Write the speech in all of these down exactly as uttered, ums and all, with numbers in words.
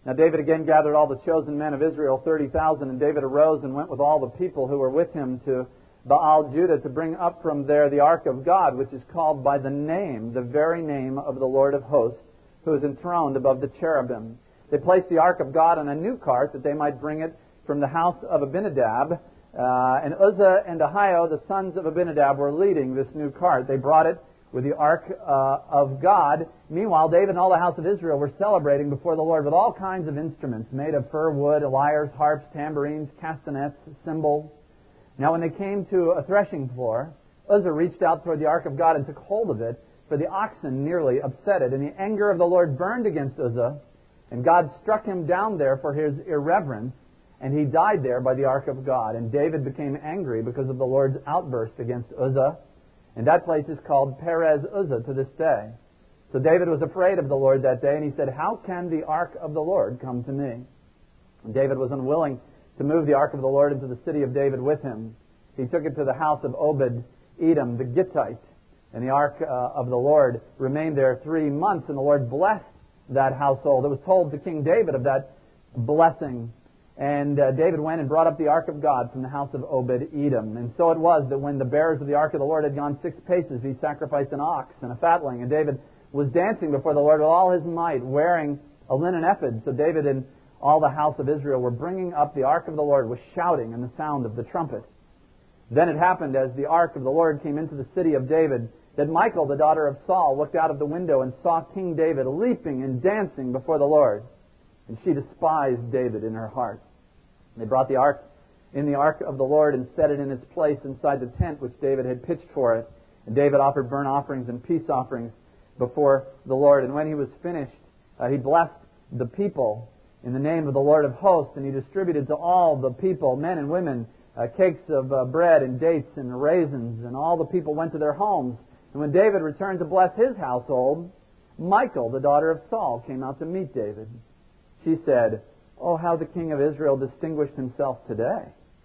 Now David again gathered all the chosen men of Israel, thirty thousand, and David arose and went with all the people who were with him to Baal Judah to bring up from there the ark of God, which is called by the name, the very name of the Lord of hosts, who is enthroned above the cherubim. They placed the ark of God on a new cart that they might bring it from the house of Abinadab. Uh, and Uzzah and Ahio, the sons of Abinadab, were leading this new cart. They brought it with the ark uh, of God. Meanwhile, David and all the house of Israel were celebrating before the Lord with all kinds of instruments made of fir wood, lyres, harps, tambourines, castanets, cymbals. Now when they came to a threshing floor, Uzzah reached out toward the ark of God and took hold of it, for the oxen nearly upset it. And the anger of the Lord burned against Uzzah, and God struck him down there for his irreverence, and he died there by the ark of God. And David became angry because of the Lord's outburst against Uzzah, and that place is called Perez Uzzah to this day. So David was afraid of the Lord that day, and he said, "How can the ark of the Lord come to me?" And David was unwilling to move the ark of the Lord into the city of David with him. He took it to the house of Obed-Edom the Gittite, and the ark uh, of the Lord remained there three months, and the Lord blessed that household. It was told to King David of that blessing. And uh, David went and brought up the ark of God from the house of Obed-Edom. And so it was that when the bearers of the ark of the Lord had gone six paces, he sacrificed an ox and a fatling. And David was dancing before the Lord with all his might, wearing a linen ephod. So David and all the house of Israel were bringing up the ark of the Lord with shouting and the sound of the trumpet. Then it happened, as the ark of the Lord came into the city of David, that Michal, the daughter of Saul, looked out of the window and saw King David leaping and dancing before the Lord. And she despised David in her heart. They brought the ark in the ark of the Lord and set it in its place inside the tent which David had pitched for it. And David offered burnt offerings and peace offerings before the Lord. And when he was finished, uh, he blessed the people in the name of the Lord of hosts, and he distributed to all the people, men and women, uh, cakes of uh, bread and dates and raisins, and all the people went to their homes. And when David returned to bless his household, Michal, the daughter of Saul, came out to meet David. She said, "Oh, how the king of Israel distinguished himself today.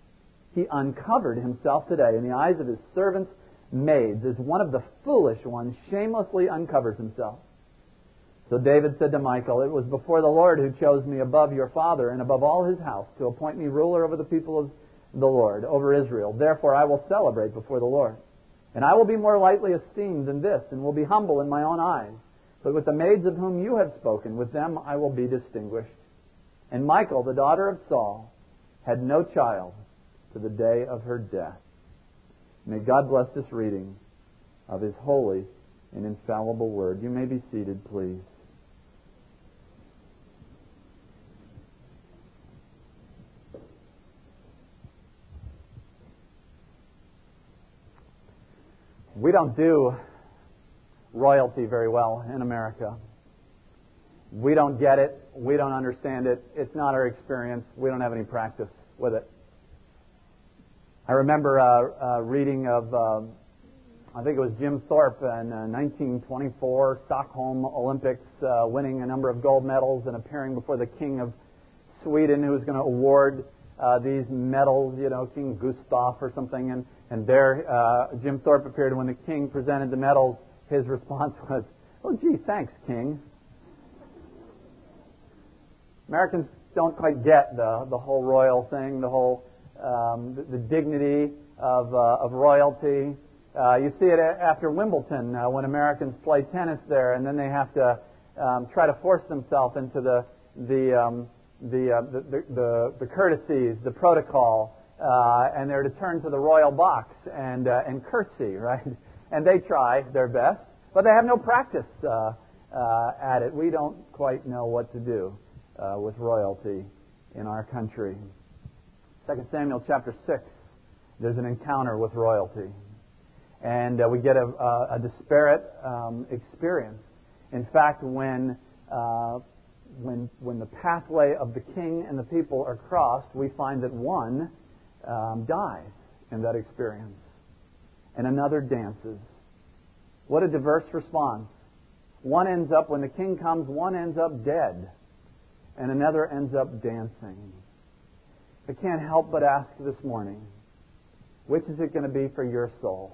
He uncovered himself today in the eyes of his servants' maids, as one of the foolish ones shamelessly uncovers himself." So David said to Michal, "It was before the Lord who chose me above your father and above all his house to appoint me ruler over the people of the Lord, over Israel. Therefore I will celebrate before the Lord. And I will be more lightly esteemed than this, and will be humble in my own eyes. But with the maids of whom you have spoken, with them I will be distinguished." And Michal, the daughter of Saul, had no child to the day of her death. May God bless this reading of His holy and infallible word. You may be seated, please. We don't do royalty very well in America. We don't get it. We don't understand it. It's not our experience. We don't have any practice with it. I remember uh, uh, reading of, uh, I think it was Jim Thorpe in uh, nineteen twenty-four Stockholm Olympics, uh, winning a number of gold medals and appearing before the King of Sweden, who was going to award uh, these medals, you know, King Gustav or something. And, and there uh, Jim Thorpe appeared, and when the King presented the medals, his response was, "Oh, gee, thanks, King." Americans don't quite get the the whole royal thing, the whole um, the, the dignity of uh, of royalty. Uh, you see it after Wimbledon uh, when Americans play tennis there, and then they have to um, try to force themselves into the the um, the, uh, the the the courtesies, the protocol, uh, and they're to turn to the royal box and uh, and curtsy, right? And they try their best, but they have no practice uh, uh, at it. We don't quite know what to do Uh, with royalty in our country. Second Samuel chapter six, there's an encounter with royalty. And uh, we get a, a, a disparate um, experience. In fact, when, uh, when, when the pathway of the king and the people are crossed, we find that one um, dies in that experience, and another dances. What a diverse response. One ends up, when the king comes, one ends up dead, and another ends up dancing. I can't help but ask this morning, which is it going to be for your soul?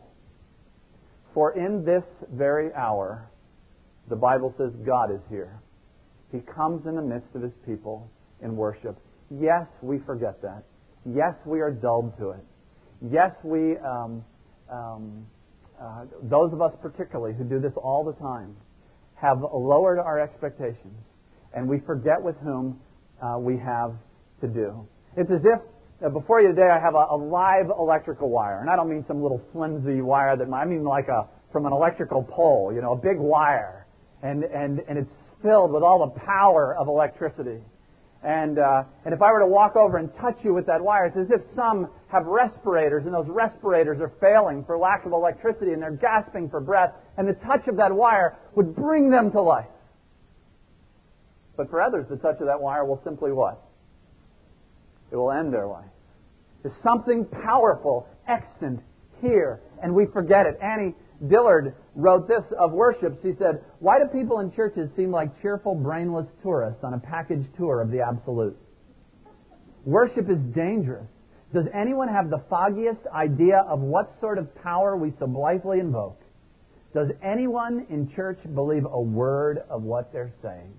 For in this very hour, the Bible says God is here. He comes in the midst of His people in worship. Yes, we forget that. Yes, we are dulled to it. Yes, we, um, um, uh, those of us particularly who do this all the time, have lowered our expectations, and we forget with whom uh, we have to do. It's as if uh, before you today I have a, a live electrical wire, and I don't mean some little flimsy wire that I mean like a from an electrical pole, you know, a big wire, and and and it's filled with all the power of electricity. And uh, and if I were to walk over and touch you with that wire, it's as if some have respirators, and those respirators are failing for lack of electricity, and they're gasping for breath, and the touch of that wire would bring them to life. But for others, the touch of that wire will simply what? It will end their life. There's something powerful, extant here, and we forget it. Annie Dillard wrote this of worship. She said, "Why do people in churches seem like cheerful, brainless tourists on a package tour of the absolute? Worship is dangerous. Does anyone have the foggiest idea of what sort of power we so blithely invoke? Does anyone in church believe a word of what they're saying?"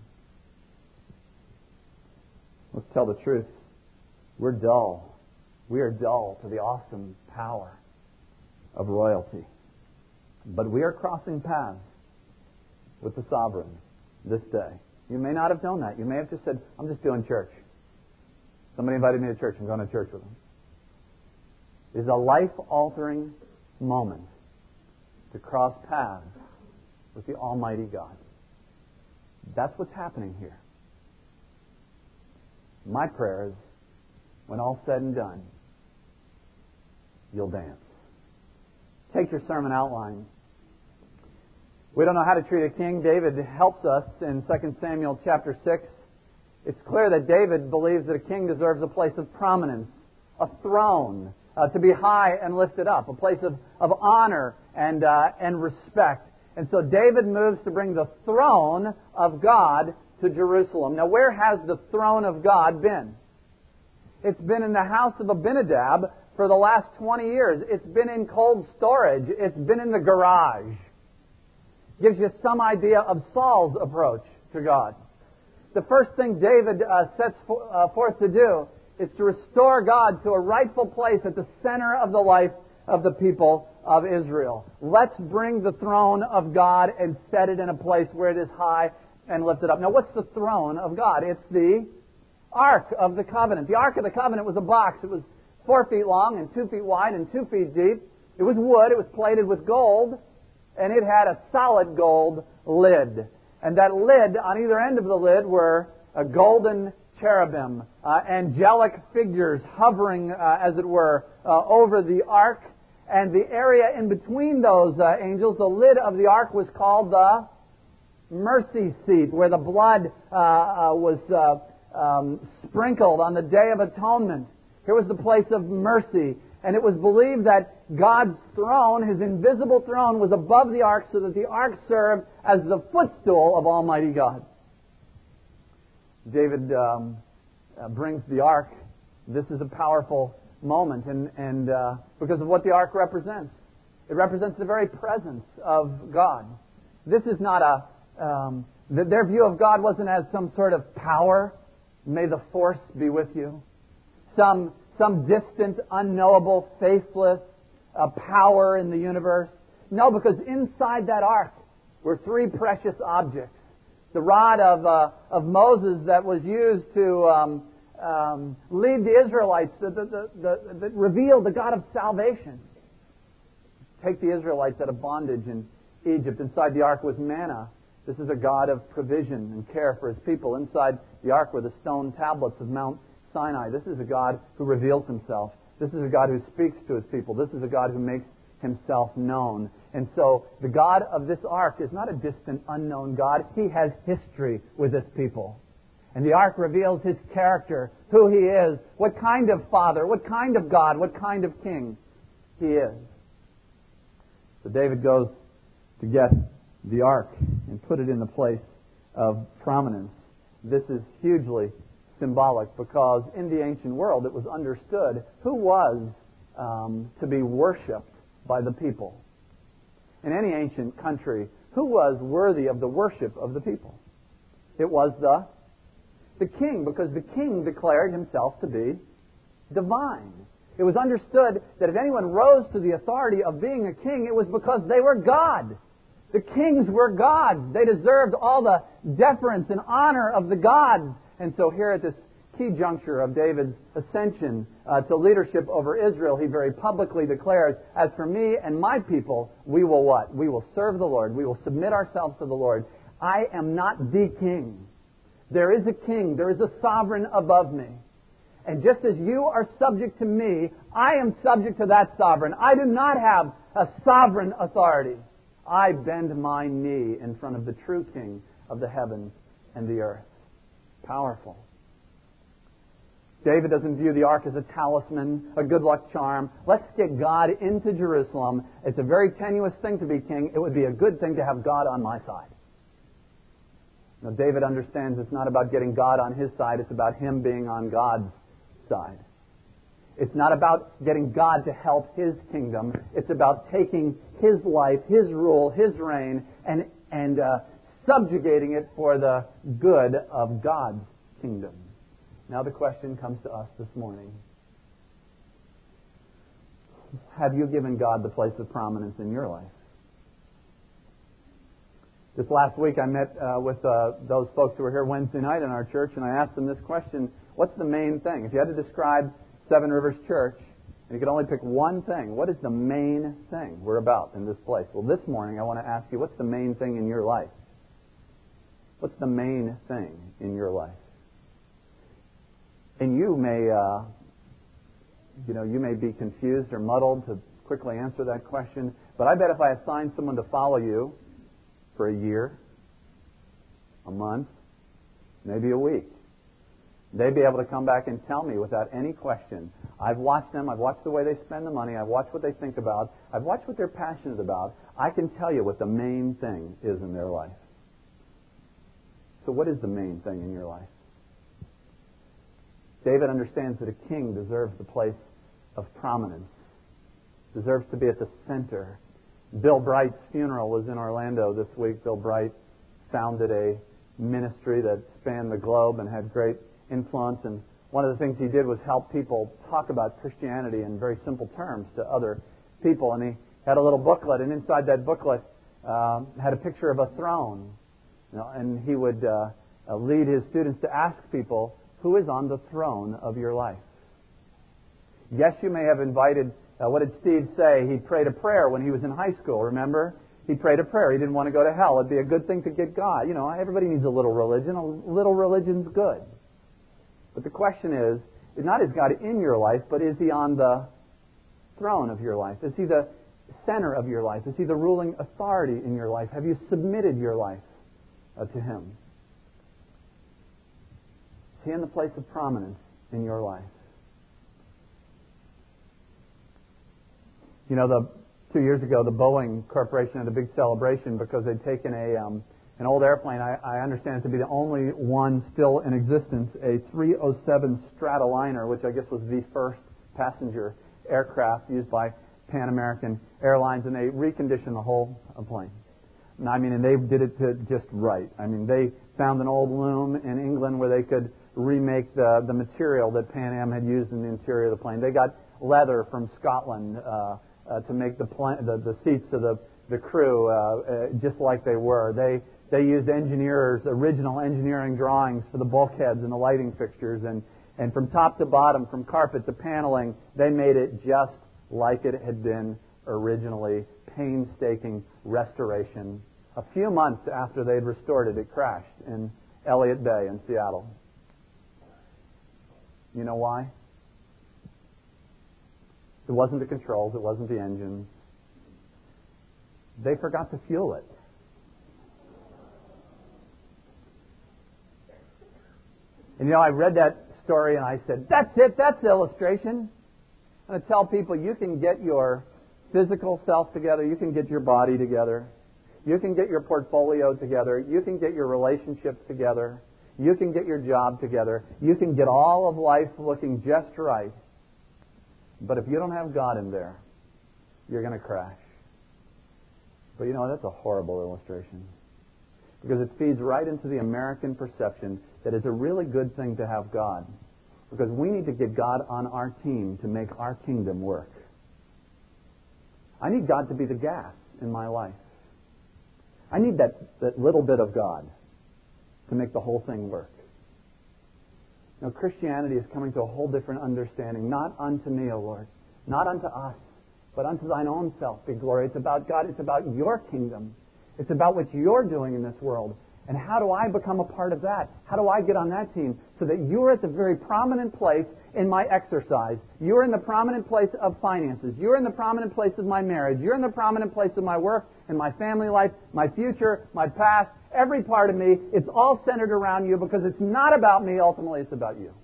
Let's tell the truth. We're dull. We are dull to the awesome power of royalty. But we are crossing paths with the sovereign this day. You may not have known that. You may have just said, "I'm just doing church. Somebody invited me to church. I'm going to church with them." It is a life-altering moment to cross paths with the Almighty God. That's what's happening here. My prayer is, when all's said and done, you'll dance. Take your sermon outline. We don't know how to treat a king. David helps us in Second Samuel chapter six. It's clear that David believes that a king deserves a place of prominence, a throne, uh, to be high and lifted up, a place of, of honor and, uh, and respect. And so David moves to bring the throne of God to Jerusalem. Now, where has the throne of God been? It's been in the house of Abinadab for the last twenty years. It's been in cold storage. It's been in the garage. Gives you some idea of Saul's approach to God. The first thing David uh, sets for, uh, forth to do is to restore God to a rightful place at the center of the life of the people of Israel. Let's bring the throne of God and set it in a place where it is high and lifted up. Now, what's the throne of God? It's the Ark of the Covenant. The Ark of the Covenant was a box. It was four feet long and two feet wide and two feet deep. It was wood. It was plated with gold, and it had a solid gold lid. And that lid, on either end of the lid, were a golden cherubim, uh, angelic figures hovering, uh, as it were, uh, over the Ark. And the area in between those uh, angels, the lid of the Ark, was called the mercy seat, where the blood uh, uh, was uh, um, sprinkled on the Day of Atonement. Here was the place of mercy. And it was believed that God's throne, His invisible throne, was above the Ark so that the Ark served as the footstool of Almighty God. David um, uh, brings the Ark. This is a powerful moment, and, and uh, because of what the Ark represents. It represents the very presence of God. This is not a... Um, th- their view of God wasn't as some sort of power. May the force be with you. Some... Some distant, unknowable, faithless uh, power in the universe. No, because inside that ark were three precious objects. The rod of uh, of Moses that was used to um, um, lead the Israelites, that, that, that, that revealed the God of salvation. Take the Israelites out of bondage in Egypt. Inside the ark was manna. This is a God of provision and care for His people. Inside the ark were the stone tablets of Mount Sinai. This is a God who reveals Himself. This is a God who speaks to His people. This is a God who makes Himself known. And so the God of this ark is not a distant, unknown God. He has history with His people. And the ark reveals His character, who He is, what kind of Father, what kind of God, what kind of King He is. So David goes to get the ark and put it in the place of prominence. This is hugely symbolic, because in the ancient world it was understood who was um, to be worshipped by the people. In any ancient country, who was worthy of the worship of the people? It was the, the king, because the king declared himself to be divine. It was understood that if anyone rose to the authority of being a king, it was because they were God. The kings were gods. They deserved all the deference and honor of the gods. And so here at this key juncture of David's ascension uh, to leadership over Israel, he very publicly declares, as for me and my people, we will what? We will serve the Lord. We will submit ourselves to the Lord. I am not the king. There is a king. There is a sovereign above me. And just as you are subject to me, I am subject to that sovereign. I do not have a sovereign authority. I bend my knee in front of the true King of the heavens and the earth. Powerful. David doesn't view the ark as a talisman, a good luck charm. Let's get God into Jerusalem. It's a very tenuous thing to be king. It would be a good thing to have God on my side. Now, David understands it's not about getting God on his side. It's about him being on God's side. It's not about getting God to help his kingdom. It's about taking his life, his rule, his reign, and, and uh, subjugating it for the good of God's kingdom. Now the question comes to us this morning. Have you given God the place of prominence in your life? This last week I met uh, with uh, those folks who were here Wednesday night in our church, and I asked them this question: what's the main thing? If you had to describe Seven Rivers Church, and you could only pick one thing, what is the main thing we're about in this place? Well, this morning I want to ask you, what's the main thing in your life? What's the main thing in your life? And you may, uh, you know, you may be confused or muddled to quickly answer that question, but I bet if I assigned someone to follow you for a year, a month, maybe a week, they'd be able to come back and tell me without any question. I've watched them. I've watched the way they spend the money. I've watched what they think about. I've watched what they're passionate about. I can tell you what the main thing is in their life. So what is the main thing in your life? David understands that a king deserves the place of prominence, deserves to be at the center. Bill Bright's funeral was in Orlando this week. Bill Bright founded a ministry that spanned the globe and had great influence, and one of the things he did was help people talk about Christianity in very simple terms to other people. And he had a little booklet, and inside that booklet uh, had a picture of a throne. You know, and he would uh, uh, lead his students to ask people, who is on the throne of your life? Yes, you may have invited, uh, what did Steve say? He prayed a prayer when he was in high school, remember? He prayed a prayer. He didn't want to go to hell. It'd be a good thing to get God. You know, everybody needs a little religion. A little religion's good. But the question is, not is God in your life, but is He on the throne of your life? Is He the center of your life? Is He the ruling authority in your life? Have you submitted your life uh, to Him? Is He in the place of prominence in your life? You know, the two years ago, the Boeing Corporation had a big celebration because they'd taken a um, an old airplane. I, I understand it to be the only one still in existence, a three oh seven Stratoliner, which I guess was the first passenger aircraft used by Pan American Airlines, and they reconditioned the whole plane. And I mean, and they did it to just right. I mean, they found an old loom in England where they could remake the the material that Pan Am had used in the interior of the plane. They got leather from Scotland uh, uh, to make the, pla- the the seats of the the crew uh, uh, just like they were. They They used engineers, original engineering drawings for the bulkheads and the lighting fixtures, and, and from top to bottom, from carpet to paneling, they made it just like it had been originally. Painstaking restoration. A few months after they'd restored it, it crashed in Elliott Bay in Seattle. You know why? It wasn't the controls, it wasn't the engines. They forgot to fuel it. And you know, I read that story and I said, that's it, that's the illustration. I'm going to tell people you can get your physical self together, you can get your body together, you can get your portfolio together, you can get your relationships together, you can get your job together, you can get all of life looking just right. But if you don't have God in there, you're going to crash. But you know, that's a horrible illustration. Because it feeds right into the American perception that it's a really good thing to have God. Because we need to get God on our team to make our kingdom work. I need God to be the gas in my life. I need that, that little bit of God to make the whole thing work. Now, Christianity is coming to a whole different understanding. Not unto me, O Lord. Not unto us, but unto thine own self be glory. It's about God. It's about your kingdom. It's about what you're doing in this world. And how do I become a part of that? How do I get on that team so that you're at the very prominent place in my exercise? You're in the prominent place of finances. You're in the prominent place of my marriage. You're in the prominent place of my work and my family life, my future, my past, every part of me. It's all centered around you because it's not about me. Ultimately, it's about you.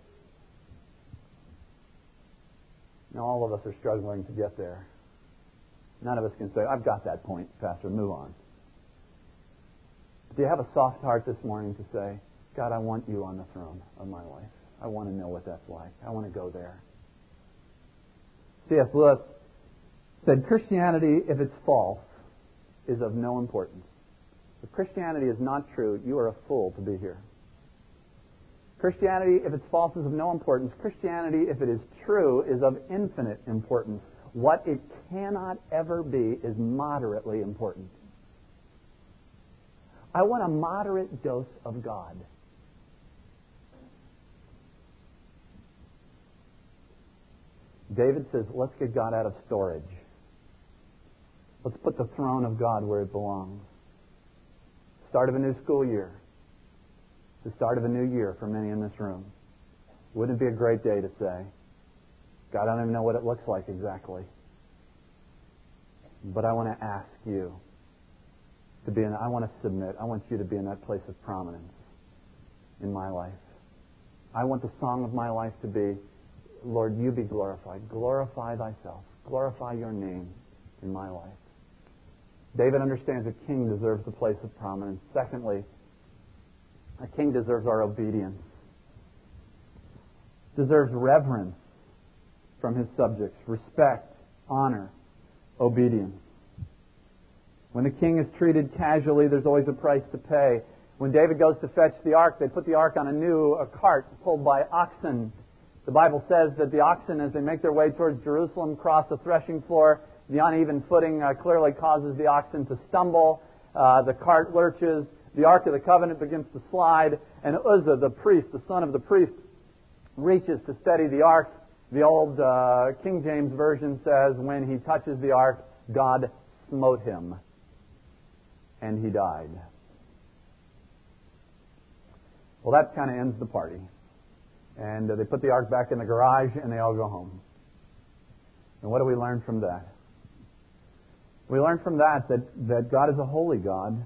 Now, all of us are struggling to get there. None of us can say, I've got that point, Pastor, move on. Do you have a soft heart this morning to say, God, I want you on the throne of my life. I want to know what that's like. I want to go there. C S Lewis said, Christianity, if it's false, is of no importance. If Christianity is not true, you are a fool to be here. Christianity, if it's false, is of no importance. Christianity, if it is true, is of infinite importance. What it cannot ever be is moderately important. I want a moderate dose of God. David says, let's get God out of storage. Let's put the throne of God where it belongs. Start of a new school year. The start of a new year for many in this room. Wouldn't it be a great day to say, God, I don't even know what it looks like exactly, but I want to ask you to be in, I want to submit. I want you to be in that place of prominence in my life. I want the song of my life to be, Lord, you be glorified. Glorify thyself. Glorify your name in my life. David understands a king deserves the place of prominence. Secondly, a king deserves our obedience. Deserves reverence from his subjects. Respect, honor, obedience. When the king is treated casually, there's always a price to pay. When David goes to fetch the ark, they put the ark on a new a cart pulled by oxen. The Bible says that the oxen, as they make their way towards Jerusalem, cross a threshing floor. The uneven footing uh, clearly causes the oxen to stumble. Uh, the cart lurches. The Ark of the Covenant begins to slide. And Uzzah, the priest, the son of the priest, reaches to steady the ark. The old uh, King James Version says, when he touches the ark, God smote him, and he died. Well, that kind of ends the party. And uh, they put the ark back in the garage, and they all go home. And what do we learn from that? We learn from that that, that God is a holy God.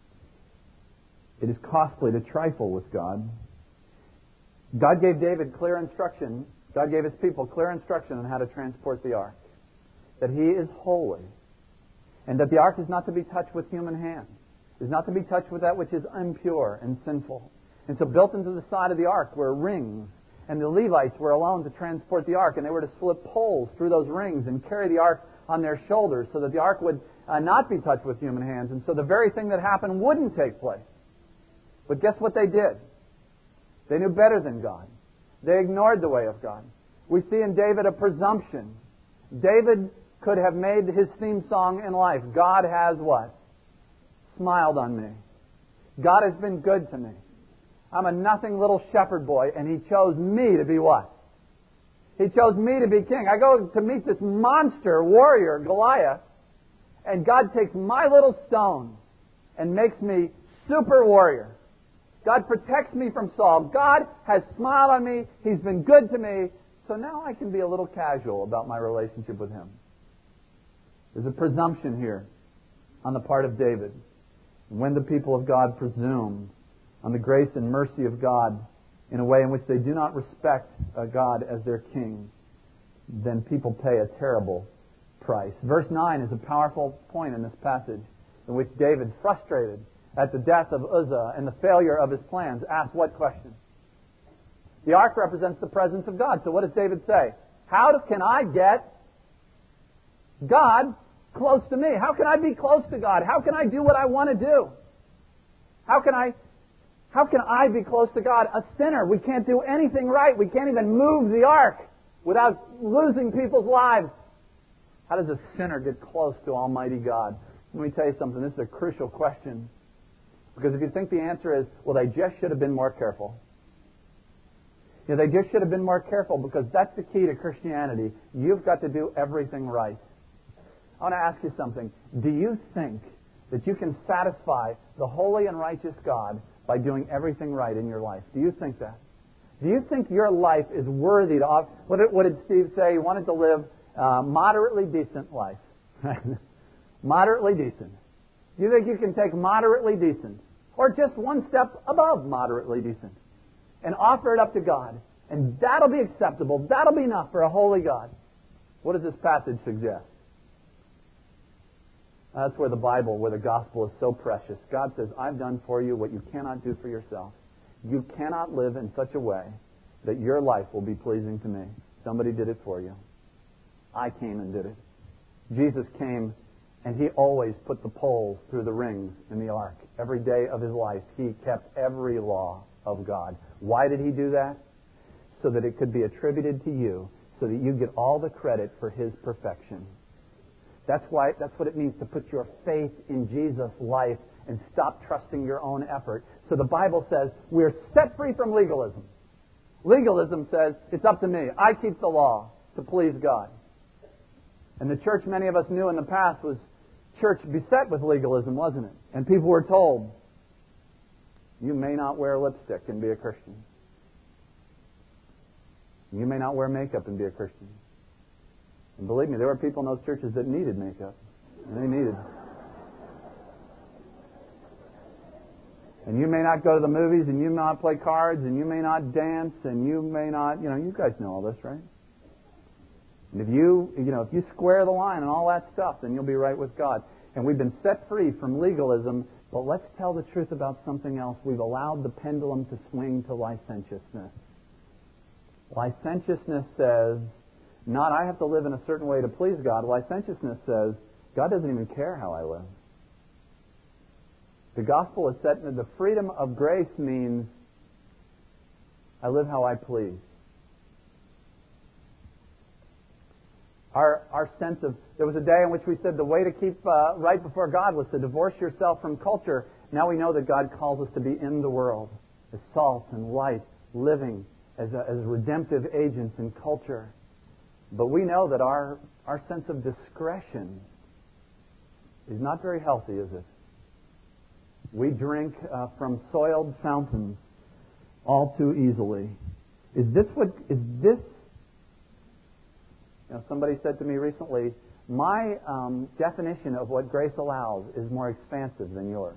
It is costly to trifle with God. God gave David clear instruction. God gave his people clear instruction on how to transport the ark. That he is holy. And that the ark is not to be touched with human hands. Is not to be touched with that which is impure and sinful. And so built into the side of the ark were rings. And the Levites were alone to transport the ark. And they were to slip poles through those rings and carry the ark on their shoulders so that the ark would uh, not be touched with human hands. And so the very thing that happened wouldn't take place. But guess what they did? They knew better than God. They ignored the way of God. We see in David a presumption. David could have made his theme song in life. God has what? Smiled on me. God has been good to me. I'm a nothing little shepherd boy, and He chose me to be what? He chose me to be king. I go to meet this monster warrior, Goliath, and God takes my little stone and makes me super warrior. God protects me from Saul. God has smiled on me. He's been good to me. So now I can be a little casual about my relationship with Him. There's a presumption here on the part of David. When the people of God presume on the grace and mercy of God in a way in which they do not respect uh, God as their king, then people pay a terrible price. Verse nine is a powerful point in this passage in which David, frustrated at the death of Uzzah and the failure of his plans, asks what question? The ark represents the presence of God. So what does David say? How can I get God close to me? How can I be close to God? How can I do what I want to do? How can I, how can I be close to God? A sinner. We can't do anything right. We can't even move the ark without losing people's lives. How does a sinner get close to Almighty God? Let me tell you something. This is a crucial question. Because if you think the answer is, well, they just should have been more careful. You know, they just should have been more careful because that's the key to Christianity. You've got to do everything right. I want to ask you something. Do you think that you can satisfy the holy and righteous God by doing everything right in your life? Do you think that? Do you think your life is worthy to... What did, what did Steve say? He wanted to live a moderately decent life. Moderately decent. Do you think you can take moderately decent, or just one step above moderately decent, and offer it up to God? And that'll be acceptable. That'll be enough for a holy God. What does this passage suggest? That's where the Bible, where the gospel is so precious. God says, I've done for you what you cannot do for yourself. You cannot live in such a way that your life will be pleasing to me. Somebody did it for you. I came and did it. Jesus came and He always put the poles through the rings in the ark. Every day of His life, He kept every law of God. Why did He do that? So that it could be attributed to you, so that you get all the credit for His perfection. That's why. That's what it means to put your faith in Jesus' life and stop trusting your own effort. So the Bible says we're set free from legalism. Legalism says it's up to me. I keep the law to please God. And the church many of us knew in the past was church beset with legalism, wasn't it? And people were told, you may not wear lipstick and be a Christian. You may not wear makeup and be a Christian. And believe me, there were people in those churches that needed makeup. And they needed. And you may not go to the movies, and you may not play cards, and you may not dance, and you may not, you know, you guys know all this, right? And if you, you know, if you square the line and all that stuff, then you'll be right with God. And we've been set free from legalism, but let's tell the truth about something else. We've allowed the pendulum to swing to licentiousness. Licentiousness says, not I have to live in a certain way to please God. Licentiousness says, God doesn't even care how I live. The gospel is set, the freedom of grace means I live how I please. Our, our sense of, there was a day in which we said the way to keep uh, right before God was to divorce yourself from culture. Now we know that God calls us to be in the world, as salt and light, living as, a, as redemptive agents in culture. But we know that our, our sense of discretion is not very healthy, is it? We drink uh, from soiled fountains all too easily. Is this what, is this, you know, somebody said to me recently, my um, definition of what grace allows is more expansive than yours.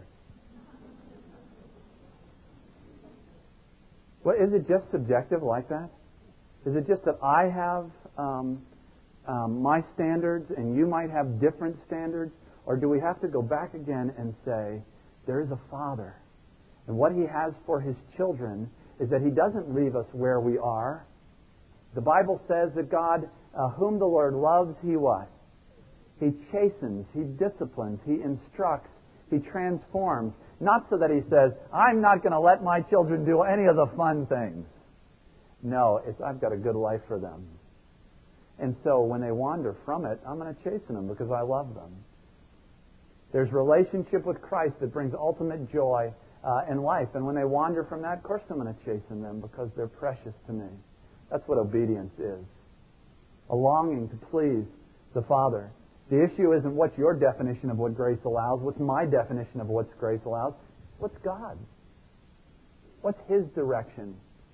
Well, is it just subjective like that? Is it just that I have um, um, my standards and you might have different standards? Or do we have to go back again and say, there is a Father, and what He has for His children is that He doesn't leave us where we are. The Bible says that God, uh, whom the Lord loves, He what? He chastens, He disciplines, He instructs, He transforms. Not so that He says, I'm not going to let my children do any of the fun things. No, it's I've got a good life for them. And so when they wander from it, I'm going to chasten them because I love them. There's relationship with Christ that brings ultimate joy uh, in life. And when they wander from that, of course I'm going to chasten them because they're precious to me. That's what obedience is. A longing to please the Father. The issue isn't what's your definition of what grace allows. What's my definition of what grace allows? What's God? What's His direction?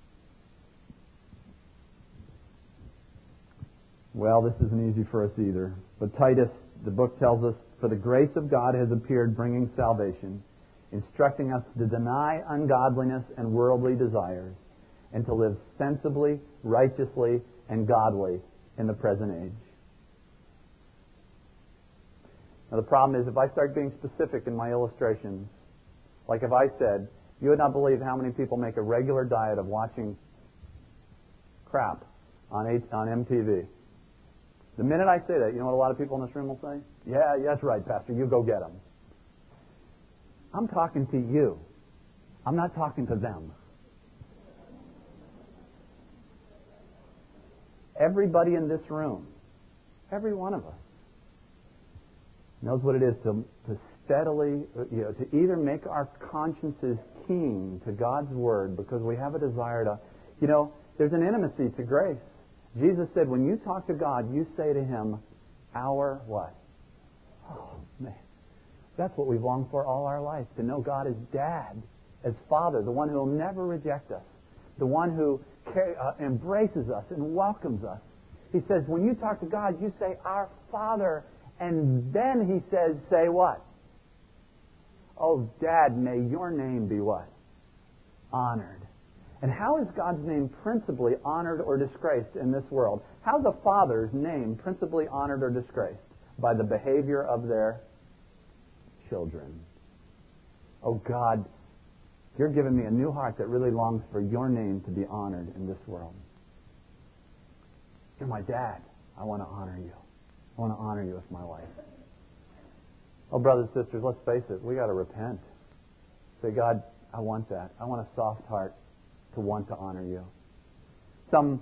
Well, this isn't easy for us either. But Titus, the book tells us, for the grace of God has appeared bringing salvation, instructing us to deny ungodliness and worldly desires, and to live sensibly, righteously, and godly in the present age. Now the problem is if I start being specific in my illustrations, like if I said, you would not believe how many people make a regular diet of watching crap on on M T V. The minute I say that, you know what a lot of people in this room will say? Yeah, yeah, that's right, Pastor. You go get them. I'm talking to you. I'm not talking to them. Everybody in this room, every one of us, knows what it is to, to steadily, you know, to either make our consciences keen to God's Word because we have a desire to, you know, there's an intimacy to grace. Jesus said, when you talk to God, you say to Him, our what? Oh, man. That's what we've longed for all our life, to know God as Dad, as Father, the one who will never reject us, the one who uh, embraces us and welcomes us. He says, when you talk to God, you say, our Father, and then He says, say what? Oh, Dad, may your name be what? Honored. And how is God's name principally honored or disgraced in this world? How is the Father's name principally honored or disgraced? By the behavior of their children. Oh, God, You're giving me a new heart that really longs for Your name to be honored in this world. You're my dad. I want to honor You. I want to honor You with my life. Oh, brothers and sisters, let's face it. We got to repent. Say, God, I want that. I want a soft heart to want to honor You. Some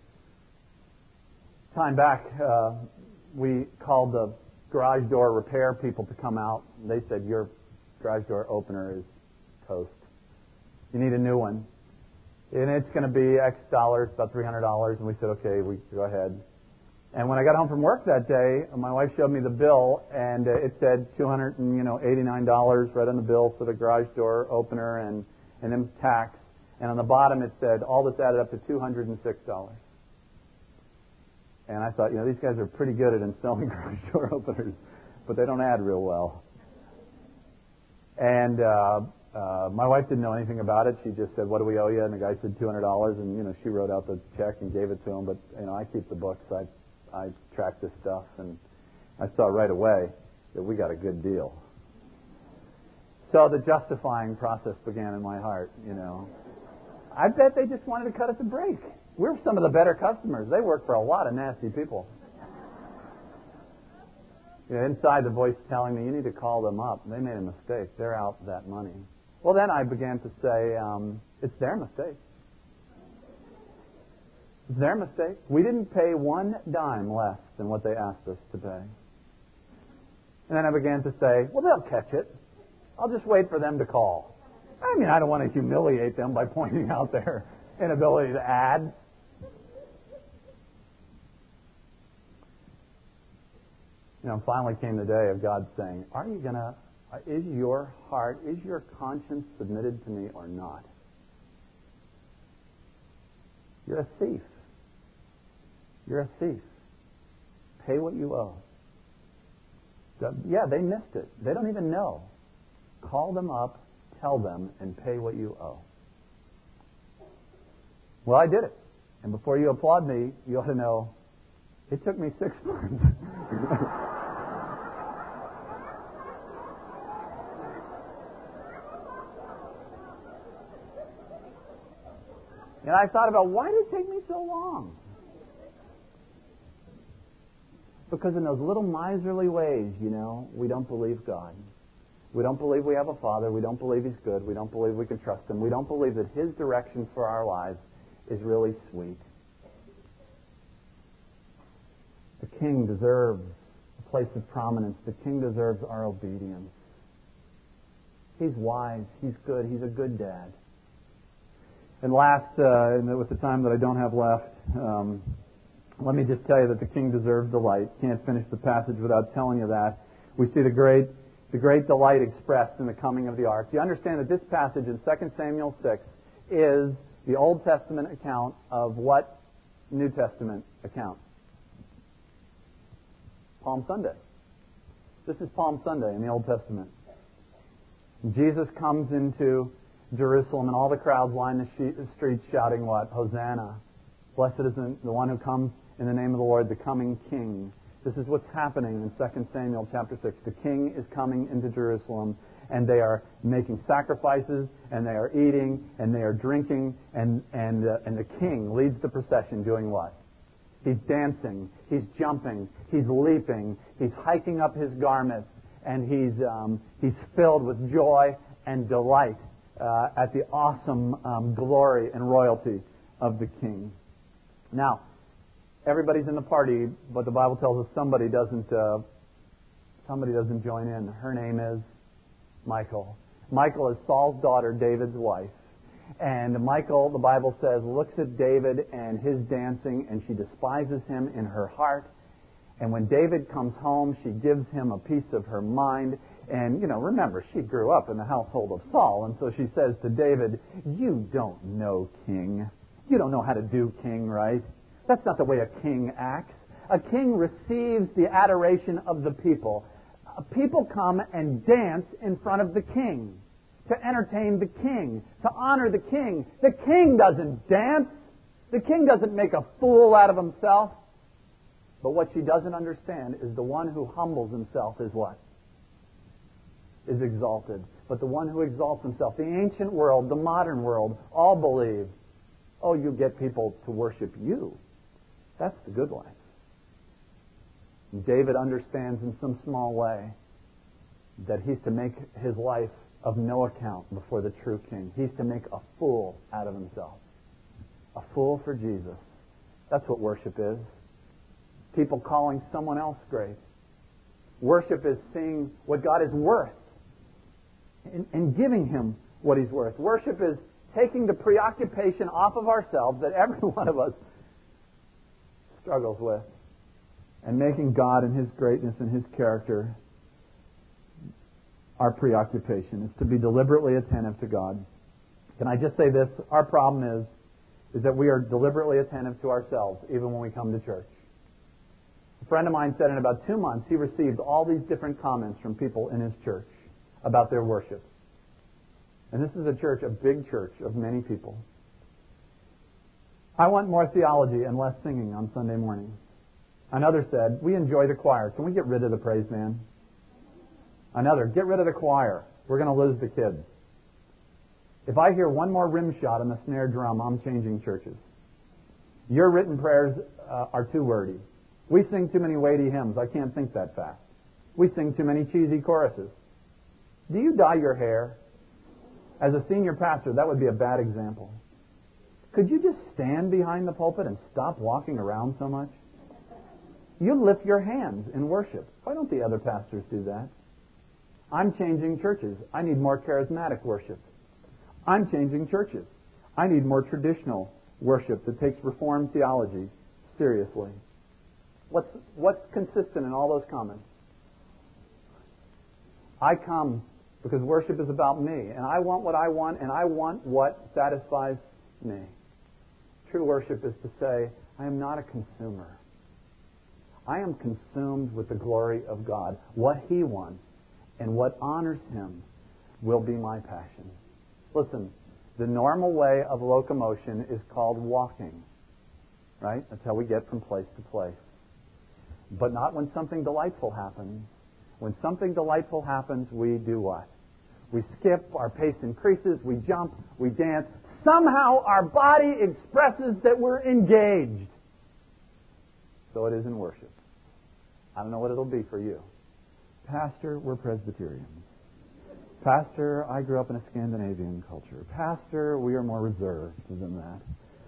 time back, uh, we called the garage door repair people to come out. They said, your garage door opener is toast. You need a new one. And it's going to be X dollars, about three hundred dollars. And we said, okay, we go ahead. And when I got home from work that day, my wife showed me the bill, and it said two hundred eighty-nine dollars right on the bill for the garage door opener and, and then tax. And on the bottom it said, all this added up to two hundred six dollars. And I thought, you know, these guys are pretty good at installing garage door openers, but they don't add real well. And uh, uh, my wife didn't know anything about it. She just said, what do we owe you? And the guy said two hundred dollars. And, you know, she wrote out the check and gave it to him. But, you know, I keep the books. I I track this stuff. And I saw right away that we got a good deal. So the justifying process began in my heart, you know. I bet they just wanted to cut us a break. We're some of the better customers. They work for a lot of nasty people. You know, inside the voice telling me, you need to call them up. They made a mistake. They're out that money. Well, then I began to say, um, it's their mistake. It's their mistake. We didn't pay one dime less than what they asked us to pay. And then I began to say, well, they'll catch it. I'll just wait for them to call. I mean, I don't want to humiliate them by pointing out their inability to add. You know, finally came the day of God saying, are you going to, is your heart, is your conscience submitted to me or not? You're a thief. You're a thief. Pay what you owe. Yeah, they missed it. They don't even know. Call them up, tell them, and pay what you owe. Well, I did it. And before you applaud me, you ought to know it took me six months. And I thought about, why did it take me so long? Because in those little miserly ways, you know, we don't believe God. We don't believe we have a Father. We don't believe He's good. We don't believe we can trust Him. We don't believe that His direction for our lives is really sweet. The King deserves a place of prominence. The King deserves our obedience. He's wise. He's good. He's a good dad. And last, uh, with the time that I don't have left, um, let me just tell you that the King deserves delight. Can't finish the passage without telling you that. We see the great, the great delight expressed in the coming of the ark. You understand that this passage in Second Samuel six is the Old Testament account of what New Testament account? Palm Sunday. This is Palm Sunday in the Old Testament. Jesus comes into Jerusalem, and all the crowds line the streets shouting what? Hosanna. Blessed is the one who comes in the name of the Lord, the coming King. This is what's happening in Second Samuel chapter six. The King is coming into Jerusalem, and they are making sacrifices, and they are eating, and they are drinking, and, and, uh, and the King leads the procession doing what? He's dancing, he's jumping, he's leaping, he's hiking up his garments, and he's, um, he's filled with joy and delight uh, at the awesome um, glory and royalty of the King. Now, everybody's in the party, but the Bible tells us somebody doesn't. Uh, somebody doesn't join in. Her name is Michal. Michal is Saul's daughter, David's wife. And Michal, the Bible says, looks at David and his dancing, and she despises him in her heart. And when David comes home, she gives him a piece of her mind. And, you know, remember, she grew up in the household of Saul. And so she says to David, you don't know king. You don't know how to do king, right? That's not the way a king acts. A king receives the adoration of the people. People come and dance in front of the king to entertain the king, to honor the king. The king doesn't dance. The king doesn't make a fool out of himself. But what she doesn't understand is the one who humbles himself is what? Is exalted. But the one who exalts himself, the ancient world, the modern world, all believe, oh, you get people to worship you. That's the good life. And David understands in some small way that he's to make his life of no account before the true king. He's to make a fool out of himself. A fool for Jesus. That's what worship is. People calling someone else great. Worship is seeing what God is worth and, and giving Him what He's worth. Worship is taking the preoccupation off of ourselves that every one of us struggles with and making God and His greatness and His character our preoccupation. Is to be deliberately attentive to God. Can I just say this? Our problem is, is that we are deliberately attentive to ourselves even when we come to church. A friend of mine said in about two months he received all these different comments from people in his church about their worship. And this is a church, a big church of many people. I want more theology and less singing on Sunday mornings. Another said, we enjoy the choir. Can we get rid of the praise band? Another, get rid of the choir. We're going to lose the kids. If I hear one more rim shot on the snare drum, I'm changing churches. Your written prayers uh, are too wordy. We sing too many weighty hymns. I can't think that fast. We sing too many cheesy choruses. Do you dye your hair? As a senior pastor, that would be a bad example. Could you just stand behind the pulpit and stop walking around so much? You lift your hands in worship. Why don't the other pastors do that? I'm changing churches. I need more charismatic worship. I'm changing churches. I need more traditional worship that takes Reformed theology seriously. What's, what's consistent in all those comments? I come because worship is about me, and I want what I want, and I want what satisfies me. True worship is to say, I am not a consumer. I am consumed with the glory of God. What He wants and what honors Him will be my passion. Listen, the normal way of locomotion is called walking. Right? That's how we get from place to place. But not when something delightful happens. When something delightful happens, we do what? We skip, our pace increases, we jump, we dance. Somehow our body expresses that we're engaged. So it is in worship. I don't know what it'll be for you. Pastor, we're Presbyterians. Pastor, I grew up in a Scandinavian culture. Pastor, we are more reserved than that.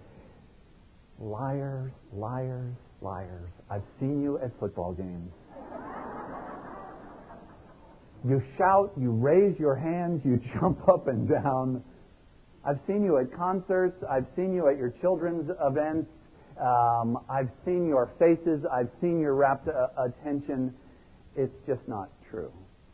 Liars, liars, liars. I've seen you at football games. You shout, you raise your hands, you jump up and down. I've seen you at concerts. I've seen you at your children's events. Um, I've seen your faces. I've seen your rapt uh, attention. It's just not true.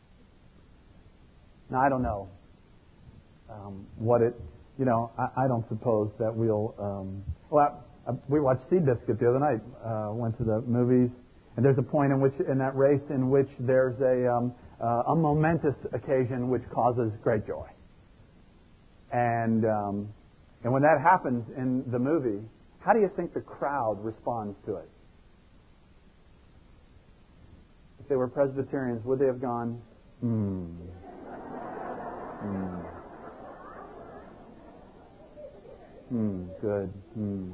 Now, I don't know um, what it, you know, I, I don't suppose that we'll, um, well, I, I, we watched Seabiscuit the other night, uh, went to the movies, and there's a point in which, in that race in which there's a, um, uh, a momentous occasion which causes great joy. And, um, and when that happens in the movie, how do you think the crowd responds to it? If they were Presbyterians, would they have gone, hmm, hmm, hmm, good, hmm.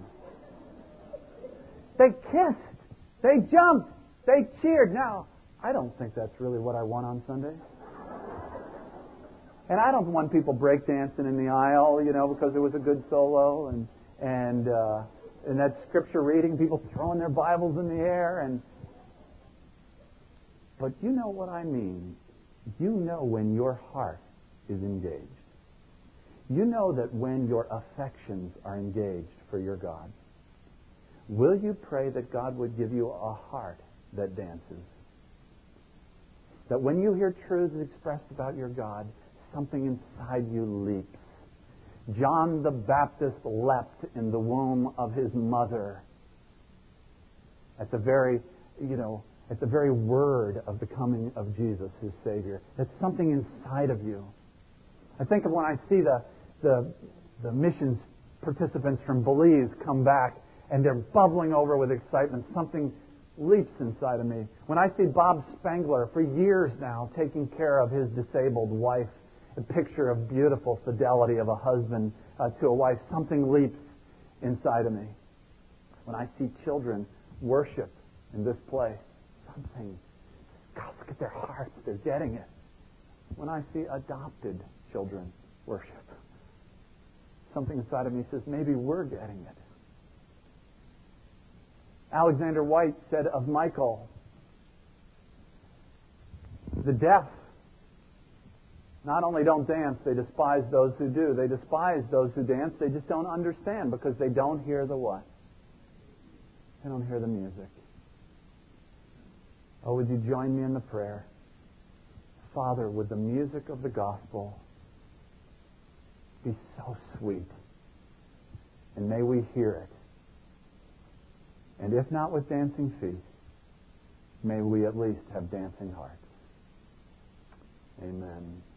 They kissed, they jumped, they cheered. Now, I don't think that's really what I want on Sunday. And I don't want people breakdancing in the aisle, you know, because it was a good solo, and and uh, and that scripture reading, people throwing their Bibles in the air, and but you know what I mean. You know when your heart is engaged. You know that when your affections are engaged for your God. Will you pray that God would give you a heart that dances? That when you hear truths expressed about your God, something inside you leaps. John the Baptist leapt in the womb of his mother at the very, you know, at the very word of the coming of Jesus, his Savior. It's something inside of you. I think of when I see the the, the missions participants from Belize come back and they're bubbling over with excitement. Something leaps inside of me. When I see Bob Spangler, for years now, taking care of his disabled wife, a picture of beautiful fidelity of a husband uh, to a wife, something leaps inside of me. When I see children worship in this place, something, God, look at their hearts, they're getting it. When I see adopted children worship, something inside of me says, maybe we're getting it. Alexander White said of Michael, the deaf not only don't dance, they despise those who do. They despise those who dance. They just don't understand because they don't hear the what? They don't hear the music. Oh, would you join me in the prayer? Father, would the music of the gospel be so sweet, and may we hear it. And if not with dancing feet, may we at least have dancing hearts. Amen.